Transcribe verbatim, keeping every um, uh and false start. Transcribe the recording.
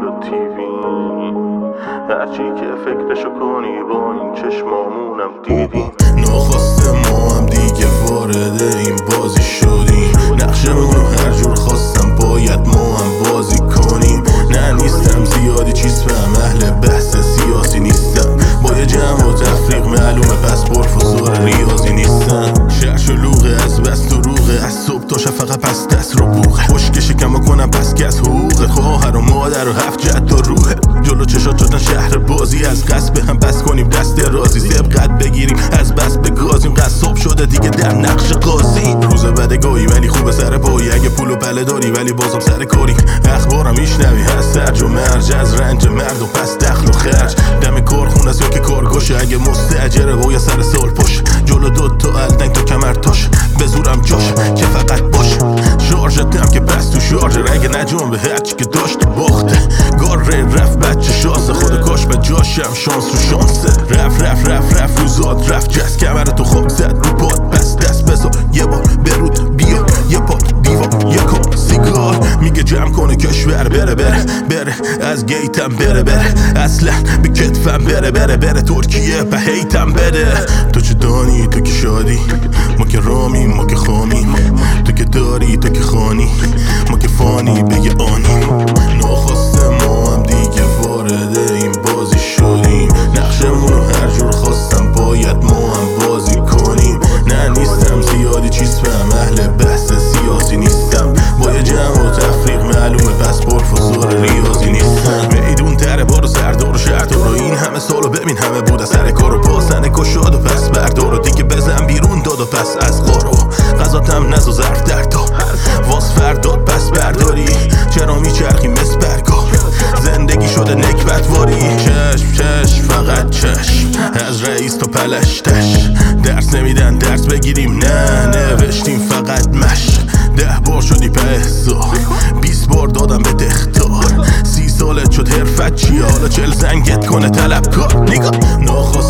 و تیوی، هرچی که فکرشو کنی با این چشمامونم دیدیم. ناخواسته ما هم دیگه وارد این بازی شدیم، نقشمون رو هر جور خواستم باید ما هم بازی کنیم. نه نیستم زیادی چیز فهم، اهل بحث سیاسی نیستم، با یه جمع و تفریق معلومه پس پرفسور ریاضی نیستم. شهر شلوغه از بس دروغه، از صبح تا شب فقط پس دست رو بوغه، خشک شکم کنم پس که از حقوقت، خواهر و مادر و هفت جد و روحه. جلو چشات شدن شهر بازی، از قصد به هم بس کنیم دست رازی، سبقت بگیریم از بس به گازیم، قصاب شده دیگه در نقش قاضی. روز بدگاهی ولی خوبه سر پایی، اگه پول و پله داری ولی بازم سر کاری. اخبارم میشنوی هست سرج و مرج، از رنج مردم پس دخل و خرج. دم کارخونه است یا که کارگاشه، اگه مستاجره و یا سر سال پشت. جلو دو تا الدنگ تا کمر تاش، به زورم جاش که فقط باش. شارژتم که بس تو شارژر، اگه نجام به هرچی که داشت باخته. گاره رفت بچه شاسه، خود کاش به جاشم شانس رو شانسه. رف رف رف رف روزاد رفت جست، کمر تو خواب زد رو پاد، پس دست بزا یه بار برود بیا یه پاد دیوار یه کام سیگار. میگه جمع کنه کشور بره بره بره، از گیتم بره بره، اصلا به کتفم بره بره بره، ترکیه به هیتم بده. تو چه دانی تو که شادی، ما که رامیم ما که خامیم، تو که داری تو که خانی، ما که فانی بگه آنیم. ناخواسته ما هم دیگه وارد این بازی شدیم، نقشمون رو هر جور خواستم باید ما هم بازی کنیم. نه نیستم زیادی چیز فهم، اهل بحث سیاسی نیستم، با یه جمع و تفریق معلومه پس پرفسور ریاضی نیستم. میدون تره بارو سردار و شهردار رو، این همه سالو ببین همه بود از سر کار و باسن کشاد و پس بردار و دیگه بزن بیرون داد و پس از قارو. غذاتم نزو ظرف در تا واس فرداد پس برداری، چرا میچرخی مثل برگا زندگی شده نکبتواری. چشم چشم فقط چشم، از رئیس تا پلشتش، درس نمیدن درس بگیریم نه نوشتیم فقط مشق. ده بار شدی په احضار، بیست بار دادم به دختار، سی سالت شد حرفت چیه حالا چل زنگت کنه طلبکار. نگاه ناخواست